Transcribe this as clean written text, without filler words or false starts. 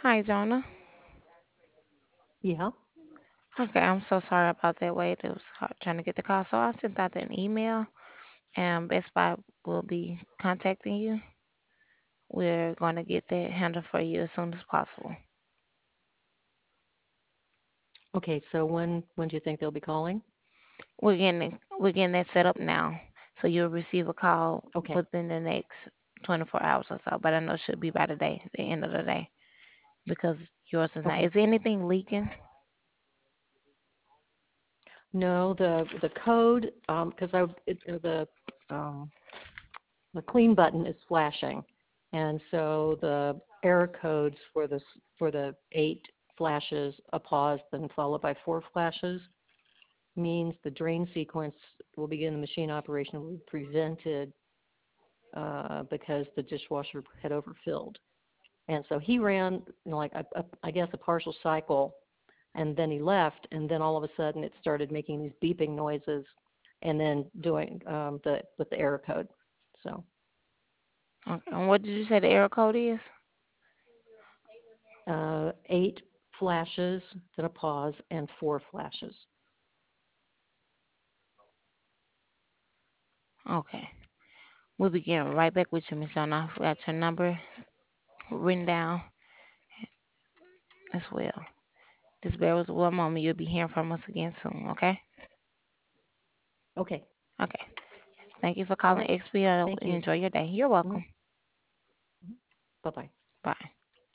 Hi, Jonah. Yeah. Okay, I'm so sorry about that. Wait, it was hard trying to get the call. So I sent out an email, and Best Buy will be contacting you. We're going to get that handled for you as soon as possible. Okay. So when do you think they'll be calling? We're getting that set up now. So you'll receive a call Okay. within the next 24 hours or so. But I know it should be by the end of the day, because yours is not. Okay. Is anything leaking? No, the code because um, the clean button is flashing, and so the error codes for the 8 flashes, a pause, then followed by 4 flashes means the drain sequence will begin. The machine operation will be prevented because the dishwasher had overfilled. And so he ran, like I guess a partial cycle, and then he left, and then all of a sudden it started making these beeping noises, and then doing the with the error code. So Okay. And what did you say the error code is? 8 flashes, then a pause, and 4 flashes. Okay. We'll be getting right back with you, Miss Jonah. I've got your number written down as well. Just bear with one moment. You'll be hearing from us again soon, okay? Okay. Okay. Thank you for All calling right. XP and Thank you. enjoy your day. You're Mm-hmm. welcome. Bye bye.